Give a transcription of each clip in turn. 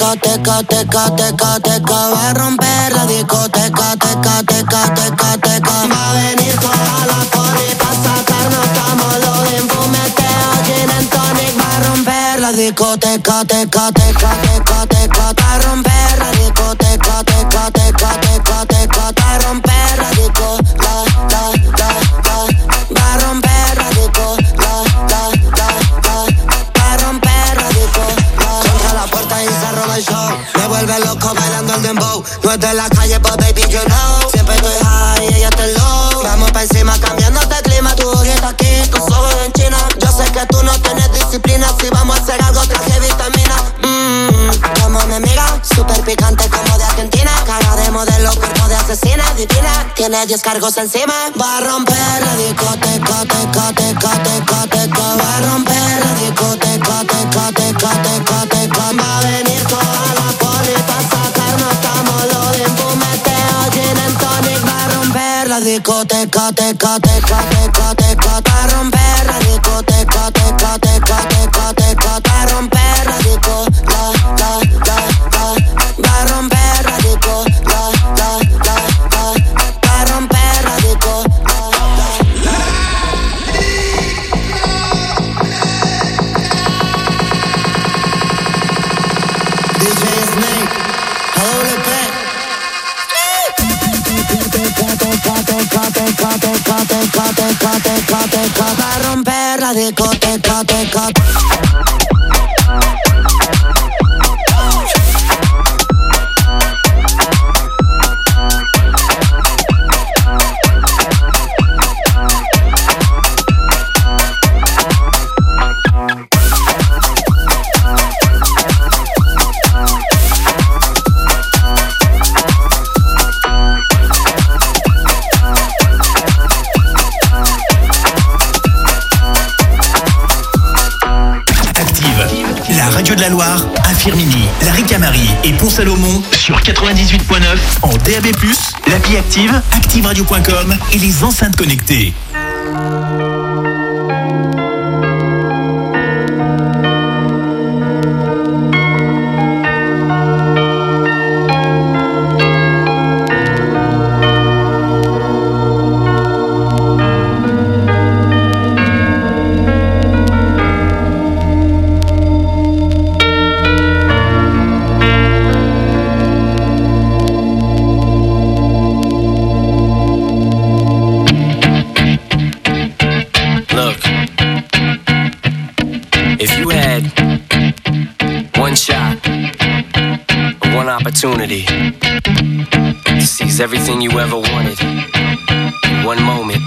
teca, teca, teca, teca. Va a romper la discoteca, teca, teca, teca, teca. Va a venir toda la porrita a sacarnos como lo de un fumeteo. Gin and tonic va a romper la discoteca, teca, teca, teca, teca. Va a romper la discoteca, teca, teca, teca, teca. Va a romper la disco, la. Va a romper la disco, la. Va a romper la disco, contra la puerta y se roba el show. Me vuelve loco bailando el dembow. No es de la calle, but baby, you know. Siempre estoy high y ella está low. Vamos pa' encima cambiando de clima. Tu ojita aquí con ojos en China. Yo sé que tú no tienes disciplina. Si vamos a hacer algo, traje vitamina. Como mi amiga, super picante como de Argentina. Cara de modelo, cuerpo de asesina, divina. Tiene 10 cargos encima. Va a romper la discoteca, teca, teca, teca, teca. Va a romper la discoteca, teca, teca, teca, teca. Va a venir toda la polita a sacarnos como lo de un fumeteo. Gin and tonic va a romper la discoteca, teca, teca, teca, teca. Va a romper la discoteca, teca, teca, teca, teca. Va a romper la disco, la. Va a romper la disco, la. Va a romper la disco, DJ Snake, OWP. Va a romper la discoteca, teca. De la Loire, à Firminy, la Ricamarie et Pont-Salomon sur 98.9 en DAB+, l'appli Active, activeradio.com et les enceintes connectées. Opportunity to seize everything you ever wanted in one moment.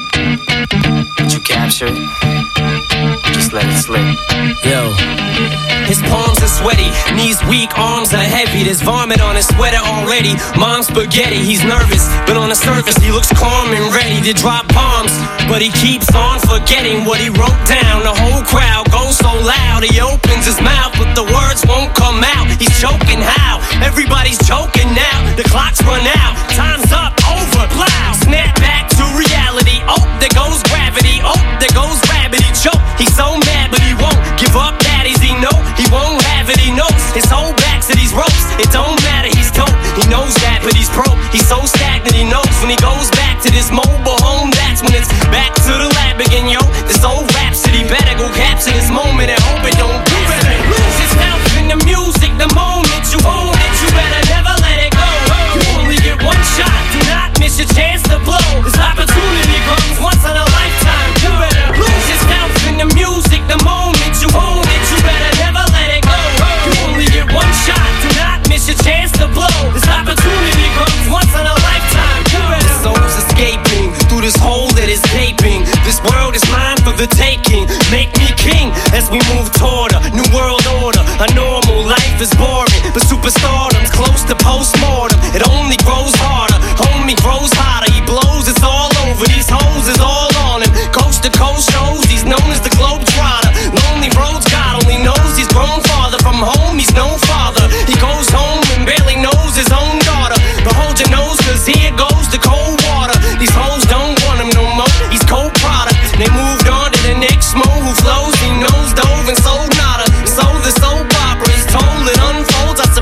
Did you capture it? Just let it slip. Yo. His palms are sweaty, knees weak, arms are heavy. There's vomit on his sweater already. Mom's spaghetti, he's nervous, but on the surface he looks calm and ready to drop bombs. But he keeps on forgetting what he wrote down. The whole crowd goes so loud, he opens his mouth, but the words won't come out. He's choking how? Everybody's choking now. The clock's run out, time's up, over, loud. Snap back to reality. Oh, there goes gravity. Oh, there goes rabbit. He choke. He's so mad, but he won't give up. Daddies, he know he won't have it. He knows his whole back to these ropes. It don't matter. He's dope. He knows that, but he's broke. He's so stagnant. He knows when he goes back to this mobile home. That's when it's back to the lab again, yo. This old rhapsody better go capture this moment and hope it don't lose itself in the music. The moment you own it, you better never let it go. You only get one shot. Do not miss your chance to blow. This opportunity comes once in a lifetime. You better lose yourself in the music. The moment you own it, you better never let it go. You only get one shot. Do not miss your chance to blow. This opportunity comes once in a lifetime. You better. The soul's escaping through this hole that is gaping. This world is mine for the taking. Make me king as we move toward a new world order. A normal life is boring, but superstardom's close to postmortem. It only grows harder, homie grows hotter. He blows, it's all over. These hoes is all on him. Coast to coast shows, he's known as the Globetrotter. Lonely roads, God only knows he's grown farther from home. He's no father. He goes home and barely knows his own daughter. But hold your nose, cause here goes the cold water. These hoes don't want him no more. He's cold product. They moved on to the next mo who flows. He knows dove and sold nada. So the soap opera is told, it unfolds. I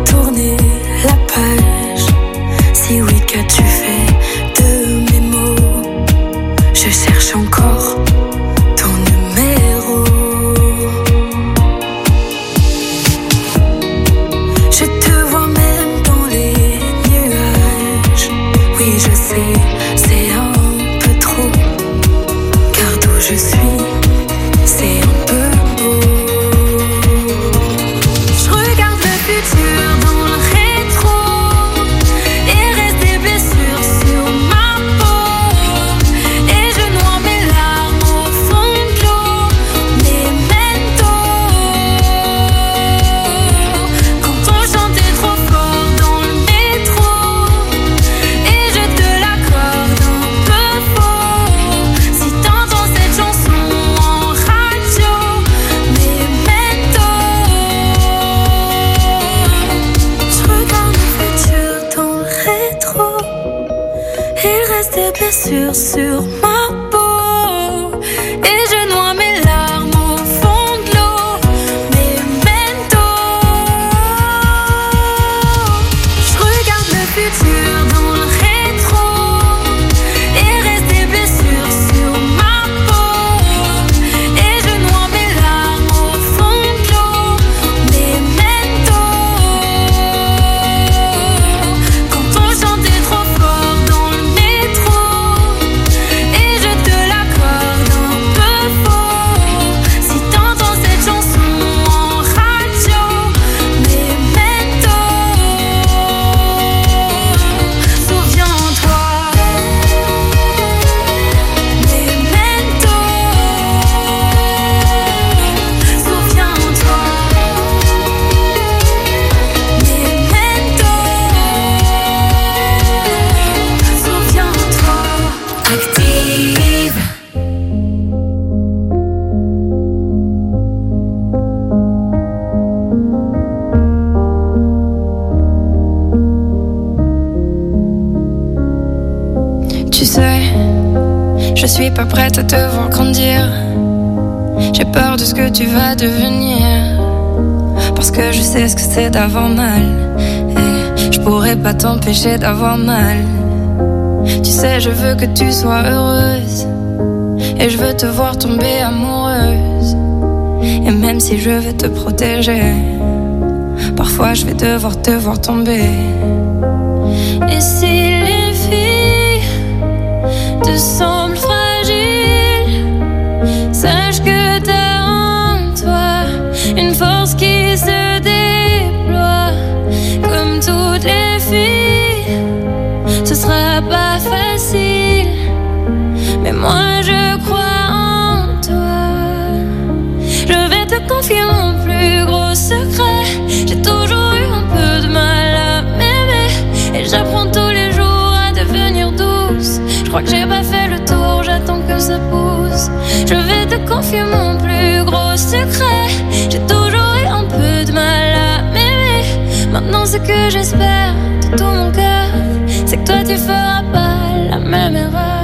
tourner la page? Si oui, qu'as-tu fait de mes mots? Je cherche encore ton numéro. Je te vois même dans les nuages. Oui, je sais, c'est un peu trop. Car d'où je suis, c'est un peu beau. Je regarde le futur dans le rétro et reste des blessures sur ma peau. Et je noie mes larmes au fond de l'eau. Memento. Quand on chantait trop fort dans le métro et je te l'accorde un peu faux. Si t'entends cette chanson en radio, Memento. Je regarde le futur dans le rétro. Il reste des blessures sur ma peau. Et je noie mes larmes au fond de l'eau. Memento. Je regarde le futur dans le rétro. Il reste des blessures sur ma peau. Et je noie mes larmes au fond de l'eau. Memento. Quand on chantait trop fort dans le métro et je te l'accorde un peu faux. Si t'entends cette chanson en radio, Memento. Souviens-toi, Memento. Souviens-toi, Memento. Souviens-toi. Active. Tu sais, je suis pas prête à te voir grandir. J'ai peur de ce que tu vas devenir. Parce que je sais ce que c'est d'avoir mal. Et je pourrais pas t'empêcher d'avoir mal. Tu sais, je veux que tu sois heureuse. Et je veux te voir tomber amoureuse. Et même si je veux te protéger, parfois je vais devoir te voir tomber. Et si les filles te semblent fragiles, sache que t'as en toi une force qui se déploie. Comme toutes les filles, ce sera pas facile, mais moi je crois en toi. Je vais te confier mon plus gros secret. J'ai toujours eu un peu de mal à m'aimer et j'apprends tous les jours à devenir douce. Je crois que j'ai pas fait le tour, j'attends que ça pousse. Je vais te confier mon plus gros secret. J'ai toujours eu un peu de mal à m'aimer. Maintenant ce que j'espère de tout mon cœur, c'est que toi tu feras pas la même erreur.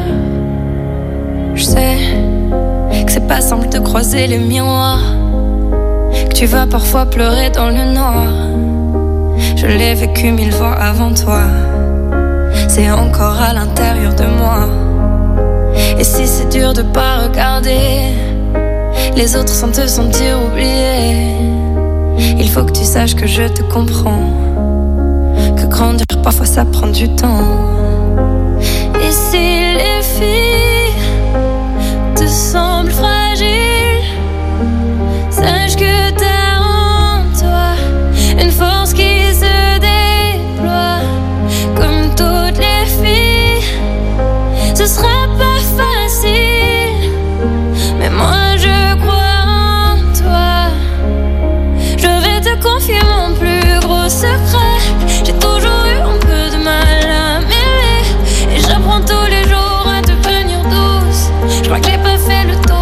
Je sais que c'est pas simple de croiser les miroirs, que tu vas parfois pleurer dans le noir. Je l'ai vécu 1000 fois avant toi. C'est encore à l'intérieur de moi. Et si c'est dur de pas regarder les autres sans te sentir oublié, il faut que tu saches que je te comprends, que grandir parfois ça prend du temps. Et si les filles te semblent fragiles, sache que t'as en toi une force qui se déploie. Comme toutes les filles, ce sera pas facile, mais moi je crois en toi. Je vais te confier mon plus gros secret. J'ai toujours eu un peu de mal à m'aimer et j'apprends tous les jours à devenir douce. Je crois que j'ai pas fait le tour,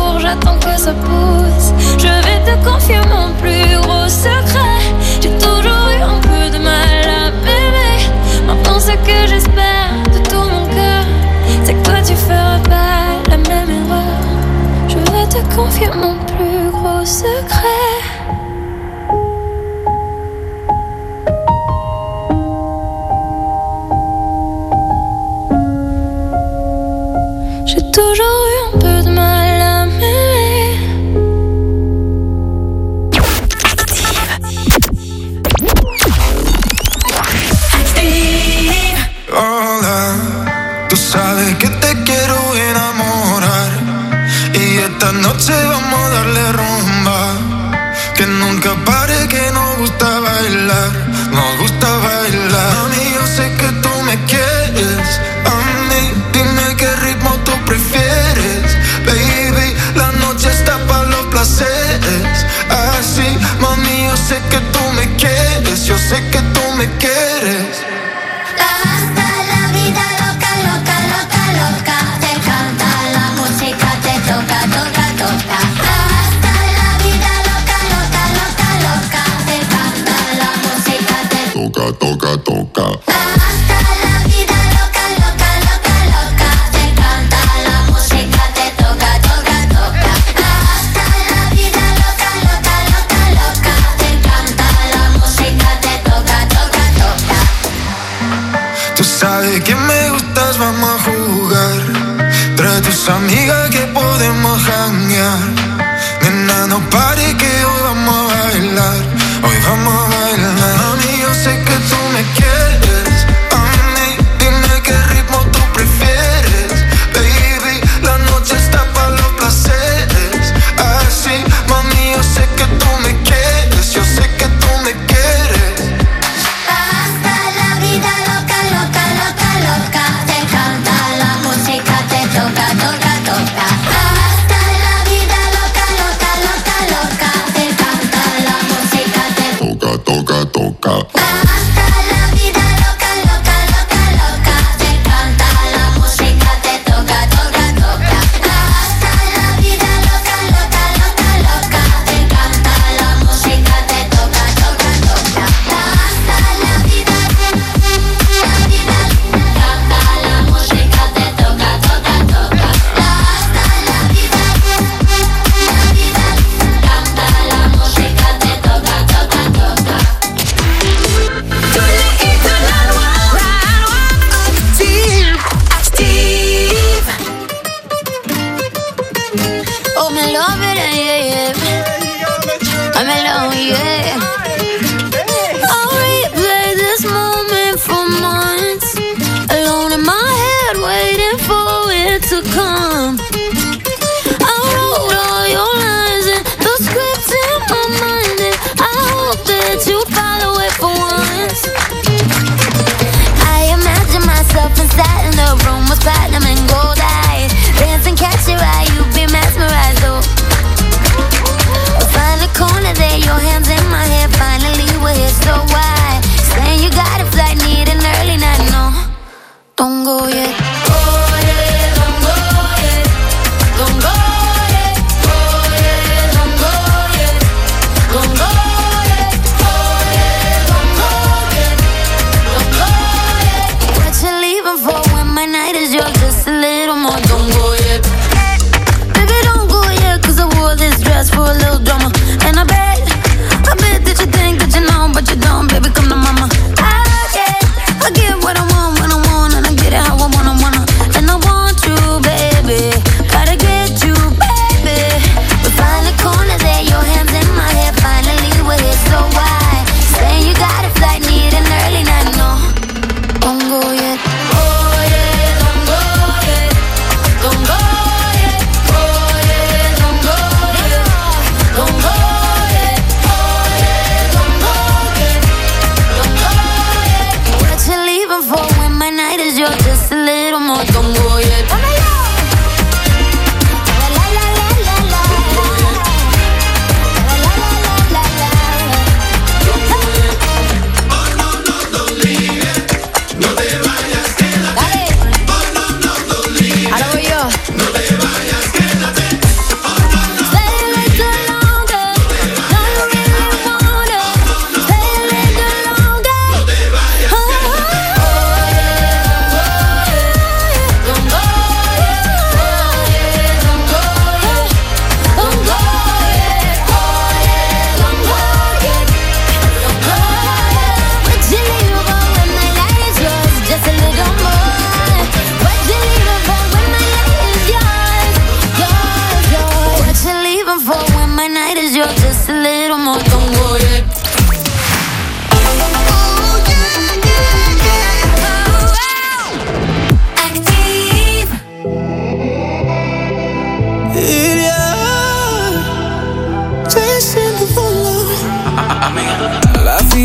sabes que te quiero enamorar y esta noche vamos a darle rumba. Que nunca pare, que nos gusta bailar, nos gusta bailar. Mami, yo sé que tú me quieres a mí, dime qué ritmo tú prefieres. Baby, la noche está para los placeres. Así, mami, yo sé que tú me quieres, yo sé que tú me quieres. Hasta la vida loca, loca, loca, loca. Te canta la música, te toca, toca, toca. Hasta la vida loca, loca, loca, loca. Te canta la música, te toca, toca, toca. hasta la vida loca, loca, loca, loca. Te canta la música, te toca, toca, toca. Hasta la vida loca, loca, loca, loca. Te canta la música, te toca, toca, toca. Tú sabes que me gustas, vamos a jugar. Trae tus amigas que podemos janguear. Nena, no pare que hoy vamos a bailar. Hoy vamos a bailar. Mami, yo sé que tú me quieres a mí, dime qué ritmo tú prefieres. Baby, la noche está para los placeres. Así, mami, yo sé que tú me quieres, yo sé que tú me quieres. Hasta la vida loca, loca, loca, loca. Te canta la música, te toca, toca, toca. Hasta la vida loca, loca, loca, loca. Te canta la música, te Toca, toca.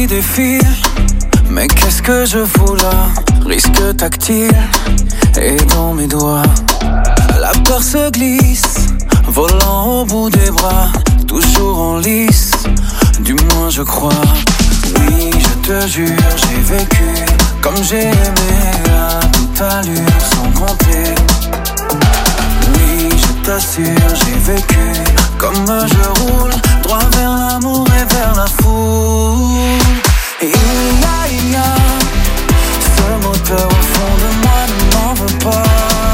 défile. Mais qu'est-ce que je fous là? Risque tactile et dans mes doigts. La peur se glisse, volant au bout des bras. Toujours en lice, du moins je crois. Oui, je te jure, j'ai vécu comme j'ai aimé à toute allure, sans compter. Oui, je t'assure, j'ai vécu comme je roule, droit vers l'amour et vers la foule. Et il y a ce moteur au fond de moi, ne m'en veux pas.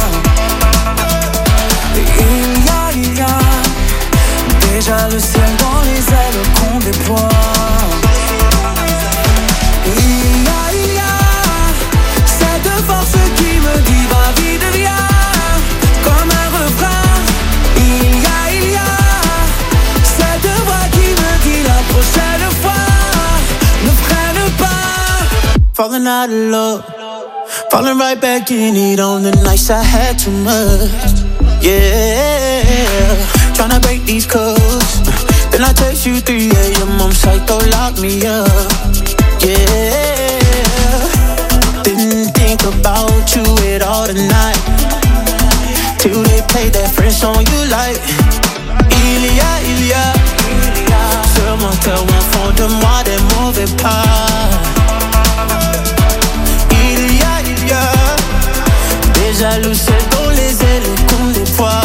Et il y a déjà le ciel dans les ailes qu'on déploie. Il y a cette force qui me dit va vite viens, comme un refrain. Il y a cette voix qui me dit la prochaine fois ne freine pas. Falling out of love, falling right back in it on the nights I had too much. Yeah, tryna break these codes. Then I text you 3 a.m. I'm psycho, lock me up. Yeah, didn't think about you at all tonight, till they played that French song you like. Il y a ce moteur au fond de moi, des mauvais pas. Il y a déjà le ciel dans les ailes qu'on déploie.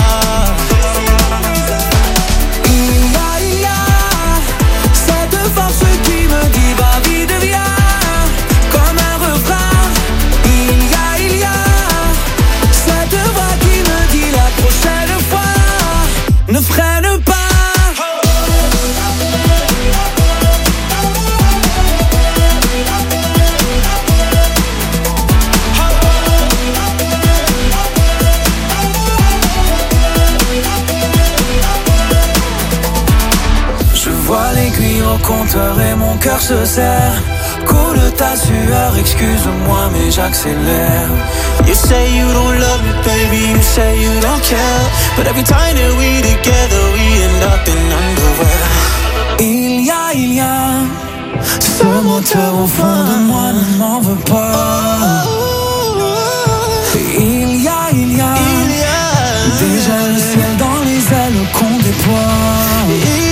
Il y a cette force qui me dit va vite viens, comme un refrain. Il y a cette voix qui me dit la prochaine fois ne freine pas. L'aiguille au compteur et mon cœur se serre. Coule ta sueur, excuse-moi mais j'accélère. You say you don't love me, baby, you say you don't care, but every time that we together, we end up in underwear. Il y a ce moteur au fond de moi, ne m'en veux pas. Il y a déjà le ciel dans les ailes qu'on déploie.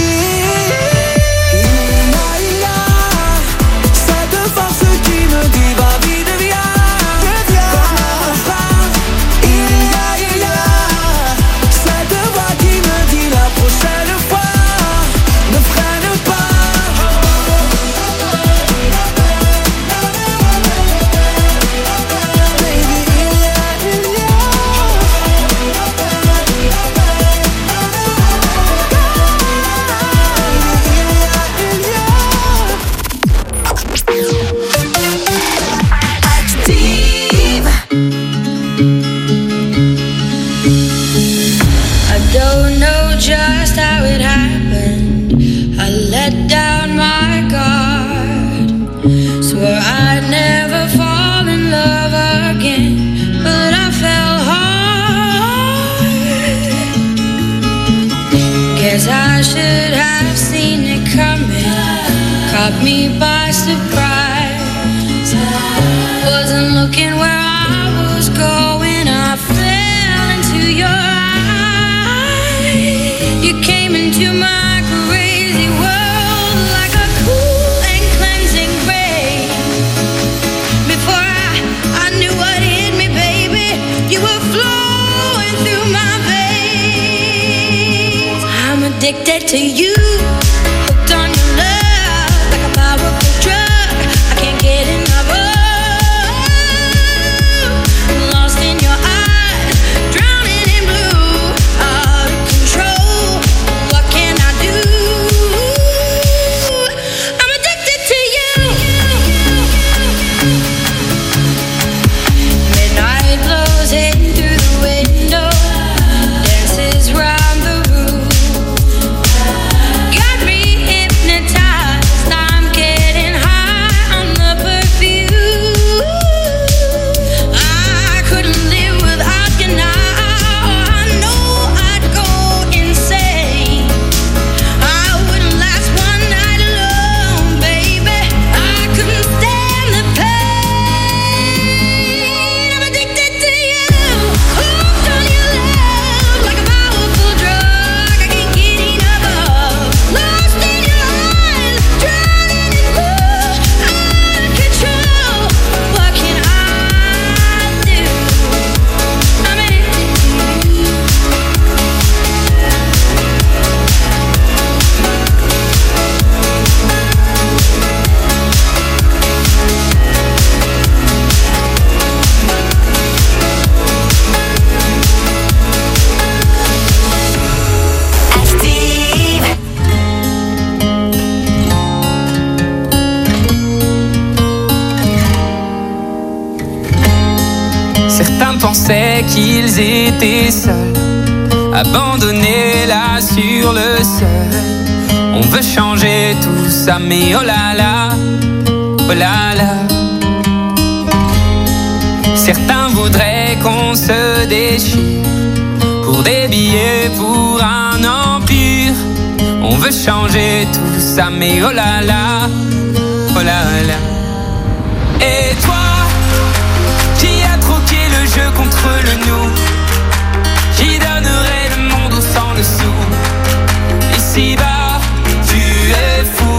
I should have seen it coming, caught me by surprise. Wasn't looking where I was going, I fell into your eyes. You came into my crazy world like a cool and cleansing rain. Before I knew what hit me, baby, you were flowing through my veins. I'm addicted to you, hooked on your love like a powerful drug. I can't get enough of. Lost in your eyes, drowning in blue, out of control. What can I do? I'm addicted to you. Midnight blows in through the window, dances round the room. pensaient qu'ils étaient seuls, abandonnés là sur le sol. On veut changer tout ça, mais oh là là, oh là là. Certains voudraient qu'on se déchire pour des billets, pour un empire. On veut changer tout ça, mais oh là là, oh là là. Et toi, qui a troqué le jeu contre le nous, qui donnerait le monde au sang le sou. Ici-bas, tu es fou.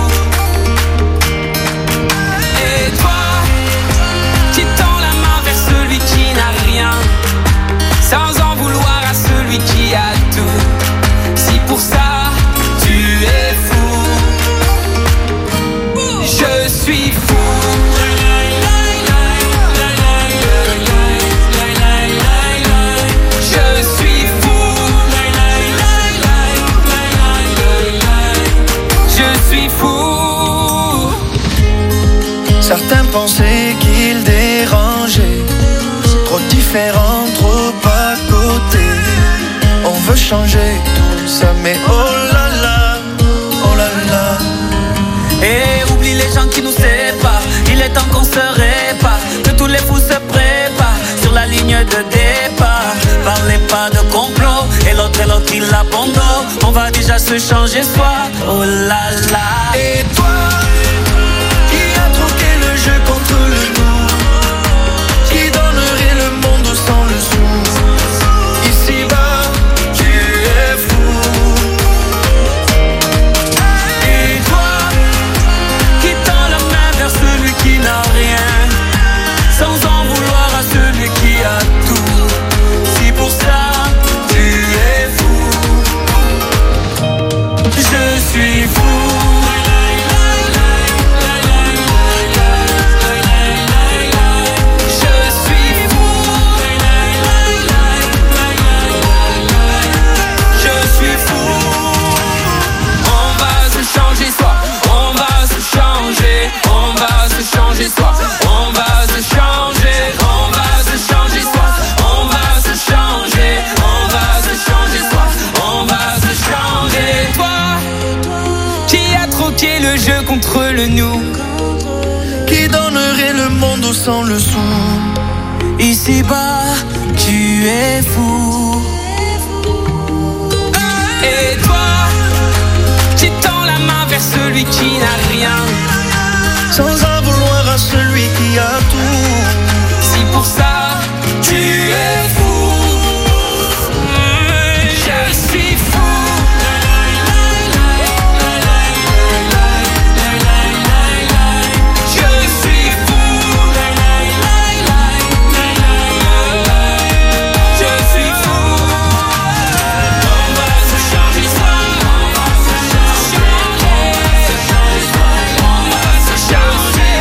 Et toi, qui tend la main vers celui qui n'a rien, sans en vouloir à celui qui a tout. Si pour ça, tu es fou, je suis fou. Certains pensaient qu'ils dérangeaient, trop différents, trop à côté. On veut changer tout ça, mais oh là là, oh là là. Et oublie les gens qui nous séparent, il est temps qu'on se répare, que tous les fous se préparent sur la ligne de départ. Parlez pas de complot, et l'autre il abandonne. On va déjà se changer soi, oh là là. Et toi, contre le nous, qui donnerait le monde sans le sou. Ici-bas, tu es fou. Et toi, qui tend la main vers celui qui n'a rien, sans en vouloir à celui qui a tout. Si pour ça, tu es fou, je suis fou. On va se changer, on va se changer soi. On va se changer, on va se changer soi. On va se changer. Toi, qui a troqué le jeu contre le nous, qui donnerait le monde sans le sou. Ici-bas, tu es fou. Et toi, qui tend la main vers celui qui n'a rien, sans en vouloir à celui qui a tout. Si pour ça, tu es fou, je suis fou. Changer.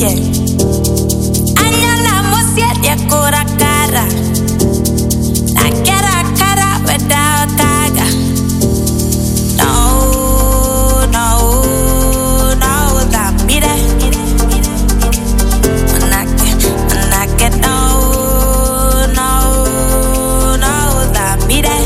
yeah. Anyala mosiete kora cara. I get a cara without gaga. No, no, no, that me there. When I get no, no, no, that me there.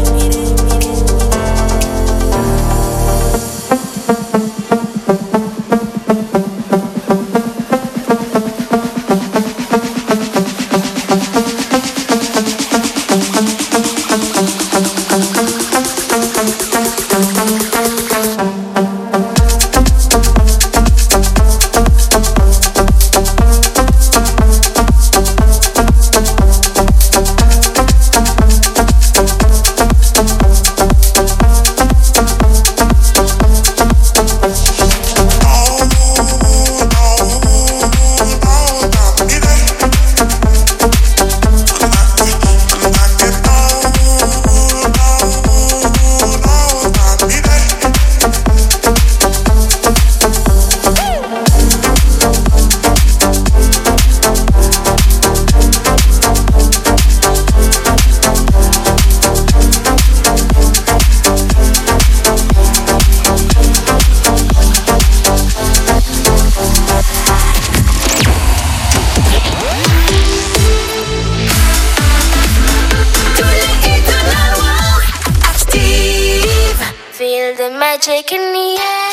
magic in the air.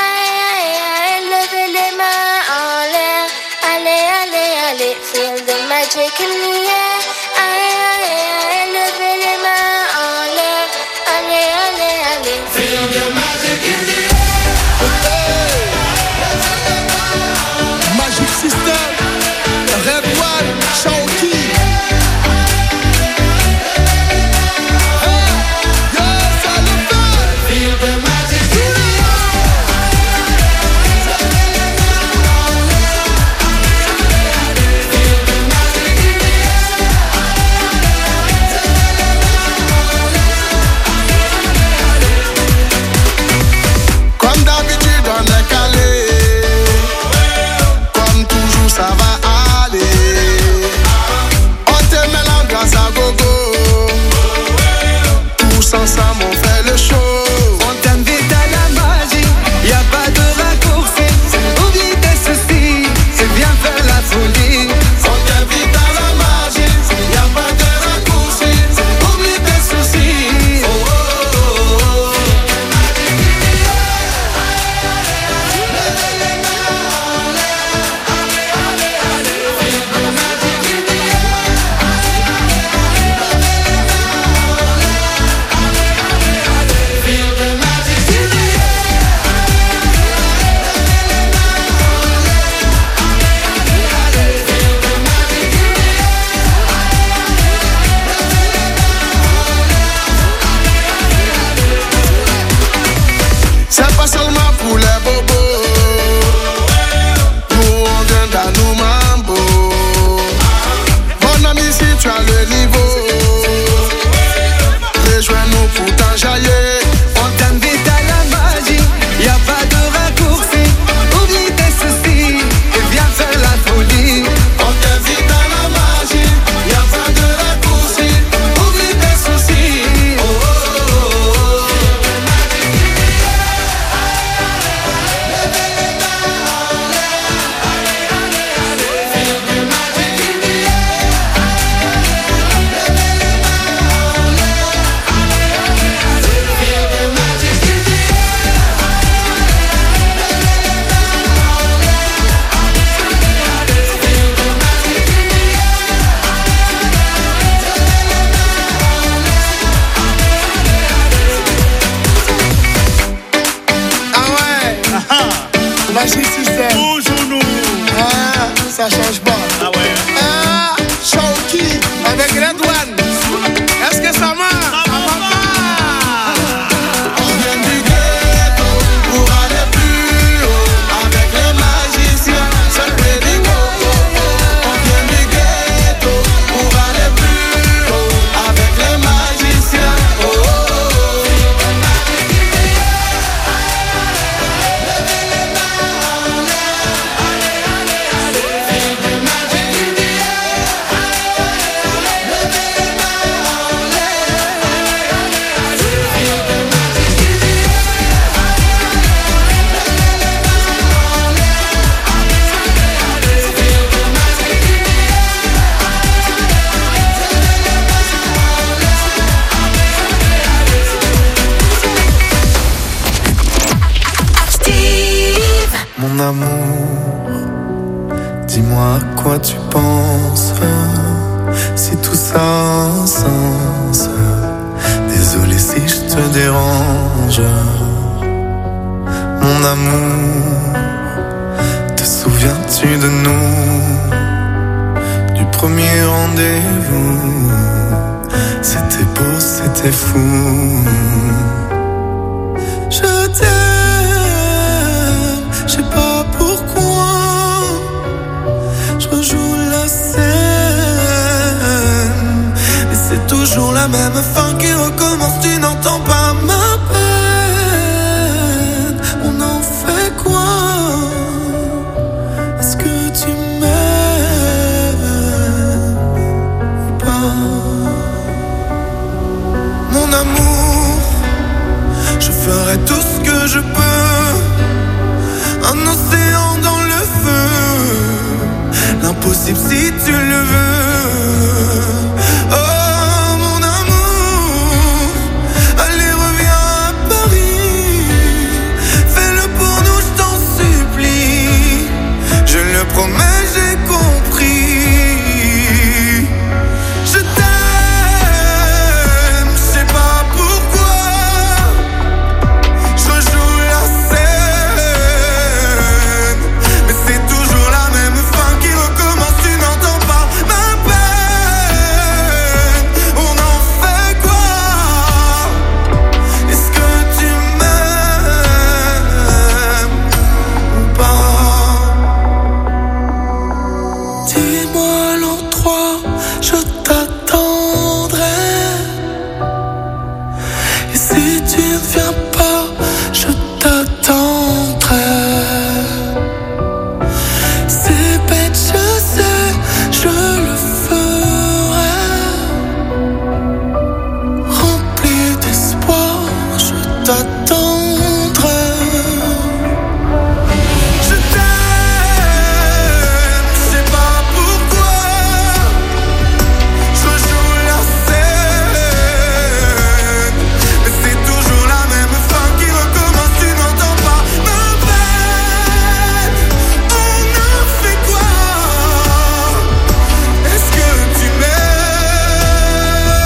Levez les mains en l'air. Allez, allez, allez, feel the magic in the air. Levez les mains en l'air. Allez, allez, allez, feel the magic in the air. Magic System, Red One, Shaoki. Ensemble on fait le show. On t'invite à la magie, y'a pas de raccourci. Oublie tes soucis, c'est bien faire la folie. On t'invite à la magie, y'a pas de raccourci. Oublie tes soucis. Oh, oh, oh, oh. C'est pas seulement pour les bobos. Nous on vient dans nos mambo. Mon ami, si tu as le niveau, rejoins-nous pour t'enjailler. On t'invite à la magie, y'a pas de raccourci. Oublie tes soucis et viens faire la folie. On t'invite à la magie, y'a pas de raccourci. Oublie tes soucis. Oh, oh, oh, oh. Magic System. Toujours nous. Ah, ça change pas. Ah ouais. Ah, Shaoki avec Red One. Est-ce que ça marche? Ça va pas. On vient du ghetto pour aller plus haut. Avec les magiciens, c'est le pédigo. On vient du ghetto pour aller plus haut. Avec les magiciens. Oh, oh, oh. amour, dis-moi à quoi tu penses, si tout ça a un sens. Désolé si je te dérange. Mon amour, te souviens-tu de nous, du premier rendez-vous? C'était beau, c'était fou. Je t'aime, je sais pas pourquoi. Je rejoue la scène, mais c'est toujours la même fin qui recommence. Tu n'entends pas ma peine. On en fait quoi? Est-ce que tu m'aimes ou pas? Mon amour, je ferai tout ce que je peux. Un océan dans le feu, l'impossible si tu le veux. Oh mon amour, allez reviens à Paris. Fais-le pour nous, je t'en supplie. Je le promets, j'ai compris. Je t'aime, je sais pas pourquoi. Je rejoue la scène, mais c'est toujours la même fin qui recommence. Tu n'entends pas ma peine. On en fait quoi? Est-ce que tu m'aimes ou pas? Dis-moi l'endroit, je t'attendrai. Et si tu ne viens pas, je t'attendrai. C'est bête, je sais, je le ferai. Rempli d'espoir, je t'attendrai. Je t'aime, je sais pas pourquoi. Je rejoue la scène, mais c'est toujours la même fin qui recommence. Tu n'entends pas ma peine. On en fait quoi? Est-ce que tu m'aimes?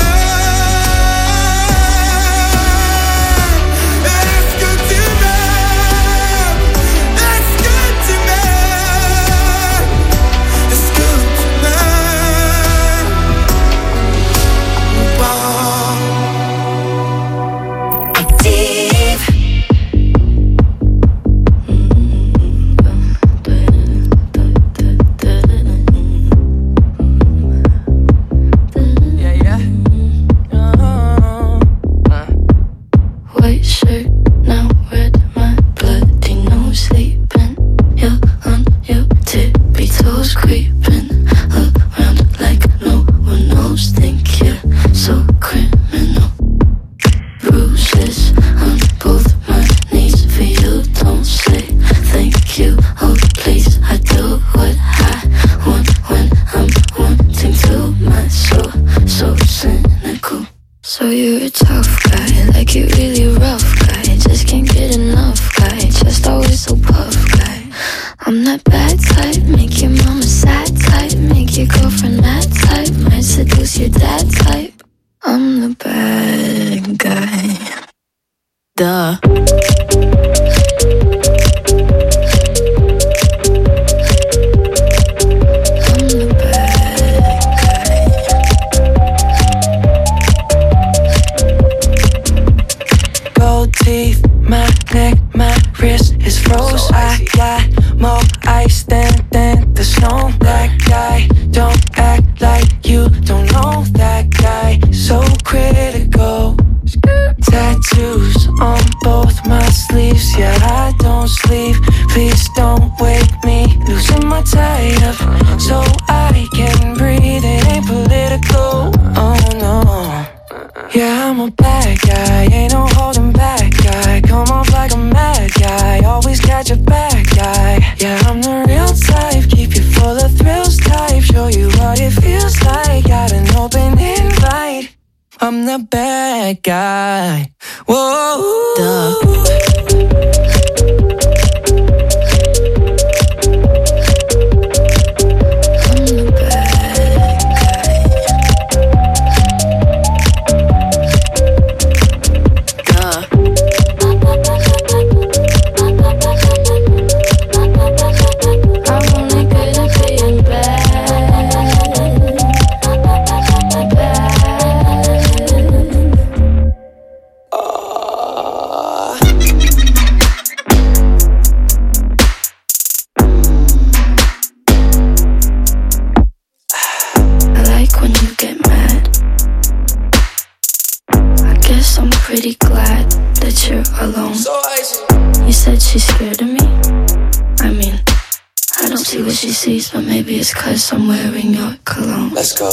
Est-ce que tu m'aimes? Est-ce que tu m'aimes? Est-ce que tu m'aimes ou pas? Active. White shirt, now red, my bloody nose sleeping. You're on your tippy toes, creeping around like no one knows. Think you're so criminal. Bruises on both my knees for you. Don't say thank you. Oh please, I do what I want when I'm wanting to. My soul, so cynical. So you're a tough guy, like you really rough guy. Just can't get enough guy, just always so puff guy. I'm that bad type, make your mama sad type, make your girlfriend mad type, might seduce your dad type. I'm the bad guy. Duh. I'm the bad guy. Gold teeth, my neck, my wrist is froze. I got more ice than the snow. That guy, don't act like you don't know that guy. So critical. Tattoos on both my sleeves. Yeah, I don't sleep. Please don't wake me. Losing my tide up so I can breathe. It ain't political. Oh no. Yeah, I'm a bad guy. Ain't no holding back guy. Come off like a mad guy. Always catch a bad guy. Yeah, I'm the real type. Keep you full of thrills type. Show you what it feels like. Got an open invite. I'm the bad guy. Whoa. Duh. guess I'm pretty glad that you're alone. So icy. You said she's scared of me. I mean, I don't see what she sees, but maybe it's 'cause I'm wearing your cologne. Let's go.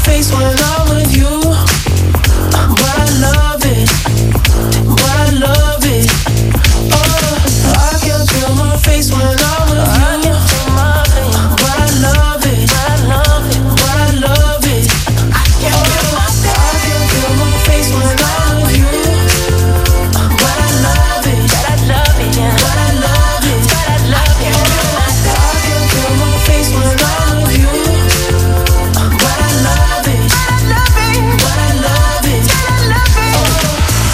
face when I'm with you. But I love it. But I love it. Oh, I can feel my face when I'm with you. But I love it. But I love it. But I love it. I can feel my face when I'm with you. But I love it. But I love it. But I love it. But I love it. I can feel my face when I'm with you. But I love it. But I love it. But I love it. But I love it.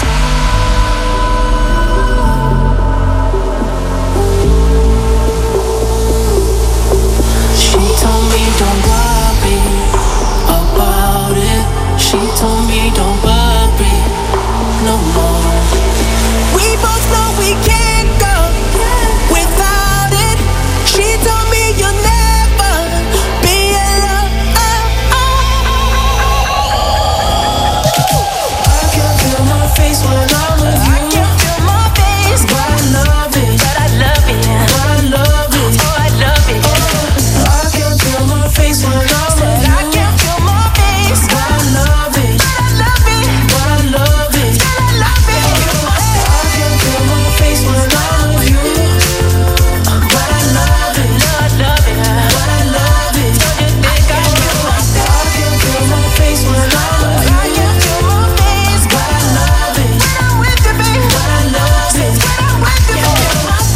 She told me don't worry about it. She told me don't worry no more. We both know we can't go without it. She told me you'll never be alone. I can feel my face when I'm with you. I can feel my face, but I love it. But I love it. But I love it. Oh, I love it. I can feel my face when I'm with you. I can feel my face, but I love it. But I love it. But I love it. But I love it. I can feel my face when I'm with you. But I love it. No, I love it. But I love it. Don't you think I do? I can feel my face when I'm with you. I can feel my face, but I love it. When I'm with you, baby. But I love it. When I'm with you, baby.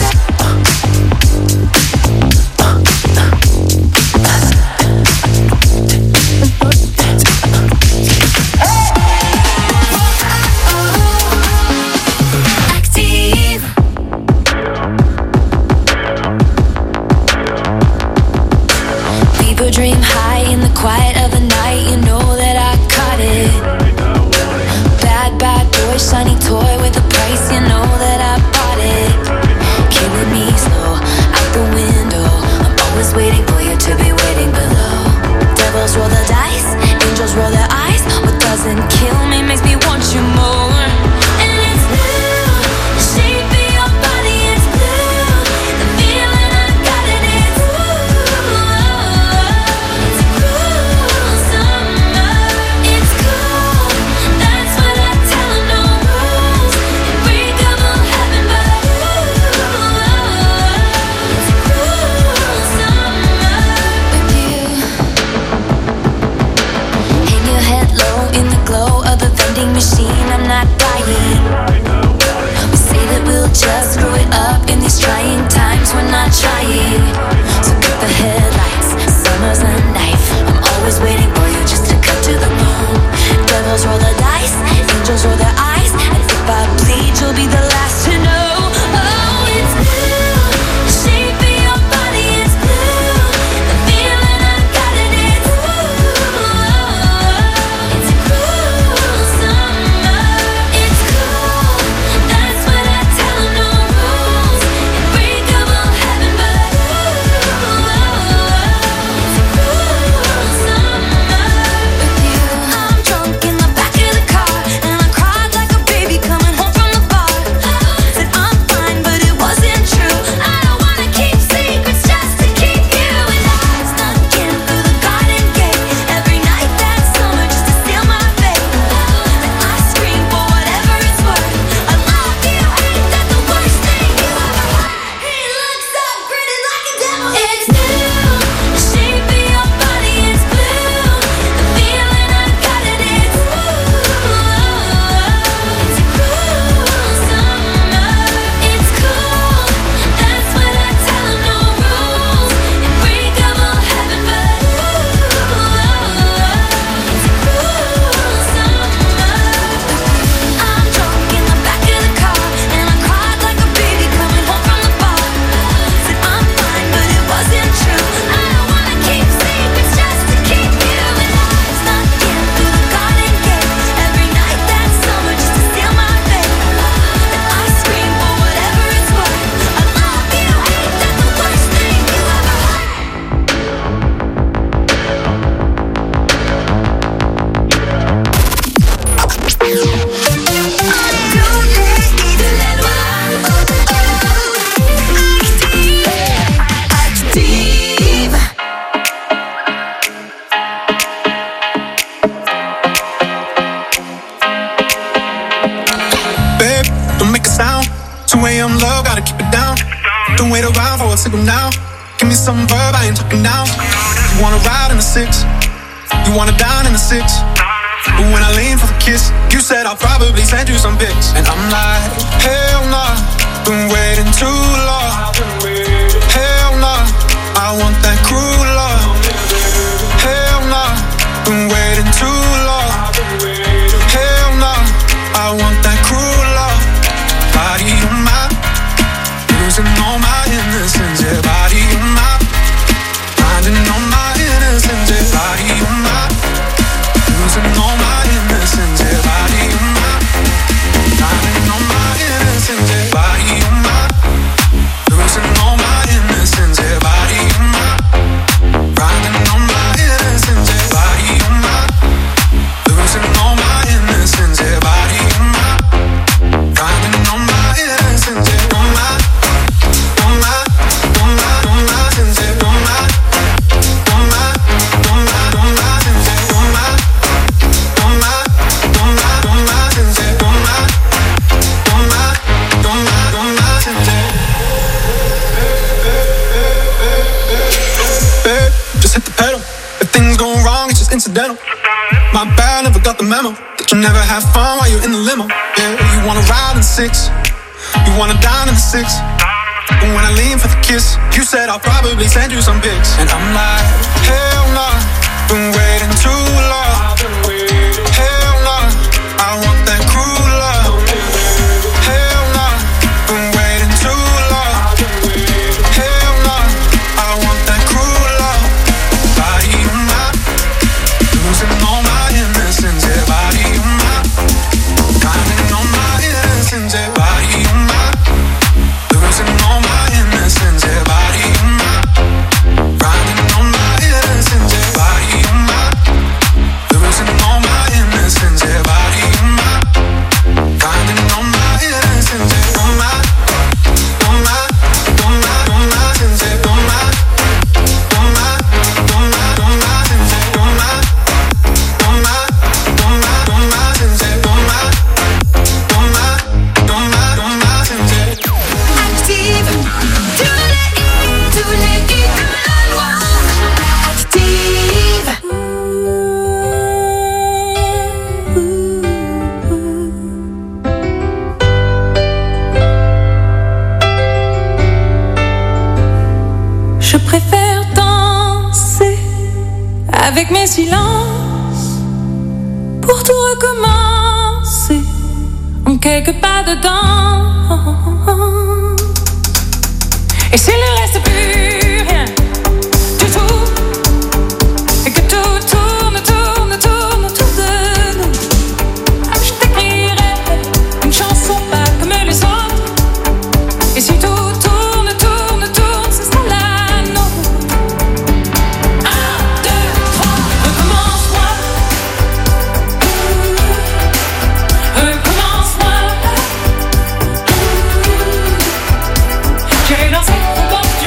Active. People dream high in the quiet of the night. You know that I caught it. Bad, bad boy, shiny toy with a price. You know that I bought it. Killing me slow out the window. I'm always waiting for you to be waiting below. Devils roll the dice, angels roll their eyes. What doesn't kill me makes me want you more. And it's blue, the shape of your body is blue. The feeling I got it is it's cool summer. It's cool, that's what I tell 'em. No rules, unbreakable heaven, but it's cool summer with you. Hang your head low in the glow of Don't wait around for a signal now. Give me some verb, I ain't talking now. You wanna ride in the 6, you wanna dine in the 6. But when I lean for the kiss, you said I'll probably send you some pics. And I'm like, hell nah, been waiting too long. Hell nah, I want that cruel love. Hell nah, been waiting too long. Hell nah, I want that cruel love. Body on my, losing all my innocence. Yeah, body on my, finding all my innocence. Yeah, body on my, losing all my innocence. Yeah, body on my, finding all my innocence. Yeah, body on my, losing all my innocence. Yeah, body on my, finding all my innocence. Yeah, body on my, losing all my innocence. Yeah, body on my, finding all my innocence. Yeah, on my, on my, on my, on my sins. Yeah, on my, on my, on my, on my sins. Yeah, on my, on my, on my, on my sins. Yeah, on my, on my, on my, on my sins. Babe, just hit the pedal. If things go wrong, it's just incidental. My bad, never got the memo that you never have fun while you're in the limo. Yeah, you wanna ride in the 6, you wanna dine in the 6. But when I lean for the kiss, you said I'll probably send you some pics. And I'm like, hell nah, been waiting too long. Hell nah, I want that cruel love. Hell nah, been waiting too long. Hell nah, I want that cruel love. Body on my, losing all my innocence. Yeah, body on my, finding all my innocence. Yeah, body on my, losing all my innocence. Yeah, body on my, finding all my innocence. Yeah, body on my, losing all my innocence. Yeah, body on my, finding all my innocence. Yeah, on my, on my, on my, on my sins. Yeah, on my, on my, on my, on my sins. Yeah, on my, on my, on my, on my sins. Yeah, on my, on my, on my, on my sins. Yeah. Active, tous les hits de la loi. Active. Je préfère danser avec mes silences pour tout recommencer en quelques pas dedans. Et si le reste plus rien du tout, et que tout tourne, tourne, tourne autour de nous, je t'écrirai une chanson pas comme les autres. Et si tout tourne, tourne, tourne, ce sera la nôtre. 1, 2, 3, recommence-moi. Recommence-moi. J'ai lancé ton porte.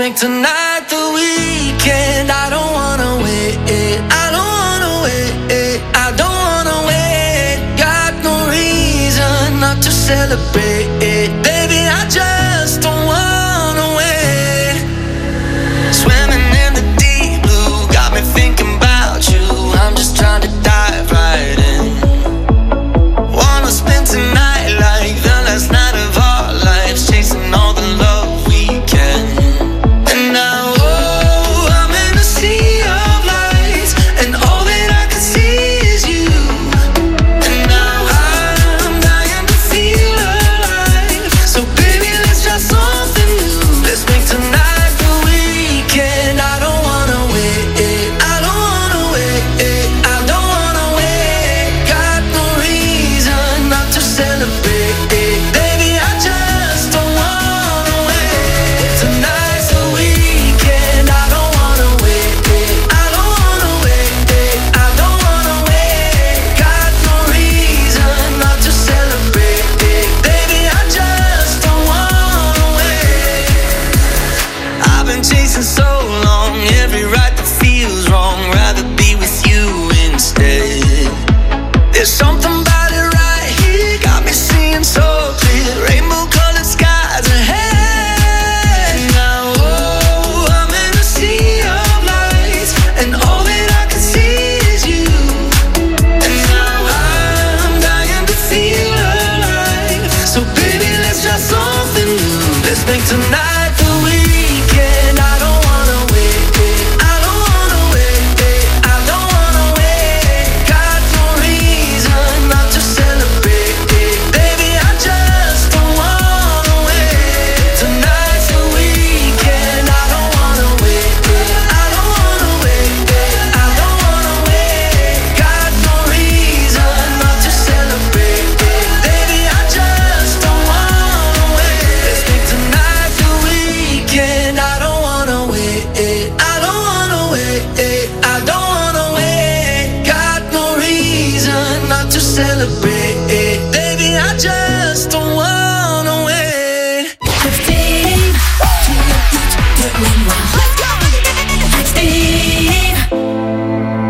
make tonight the weekend. I don't wanna wait. I don't wanna wait. I don't wanna wait. Got no reason not to celebrate. Baby, I just don't wanna wait. Swimming in the deep blue, got me thinking about you. I'm just trying to dive right in. Wanna spend tonight like the last night of our lives, chasing all the love we can. And now, oh, I'm in a sea of lights, and all that I can see is you. And now I'm dying to feel alive. So baby, let's try something new. Let's make tonight the weekend. I don't wanna wait. I don't wanna wait. I don't wanna wait. Got no reason not to celebrate. Baby, I just don't wanna wait. Tonight's the weekend. I don't wanna wait. I don't wanna wait. I don't wanna wait. Got no reason not to celebrate. Baby, I just don't wanna wait. I've been chasing so long, every right that feels wrong. Rather be with you instead. There's something about it right here, got me seeing so clear. Rainbow colored skies ahead. Now, oh, I'm in a sea of lights, and all that I can see is you. And now I'm dying to feel alive. So baby, let's try something new. Let's make tonight the weekend. I don't wanna wait. I don't wanna wait. I don't wanna wait. Got no reason not to celebrate. Baby, I just don't wanna wait. Tonight's the weekend. I don't wanna wait. I don't wanna wait. I don't wanna wait. Got no reason not to celebrate. Baby, I just don't wanna wait. Let's make tonight the weekend. I don't wanna wait. I don't wanna wait. I don't wanna wait. Got no reason not to celebrate.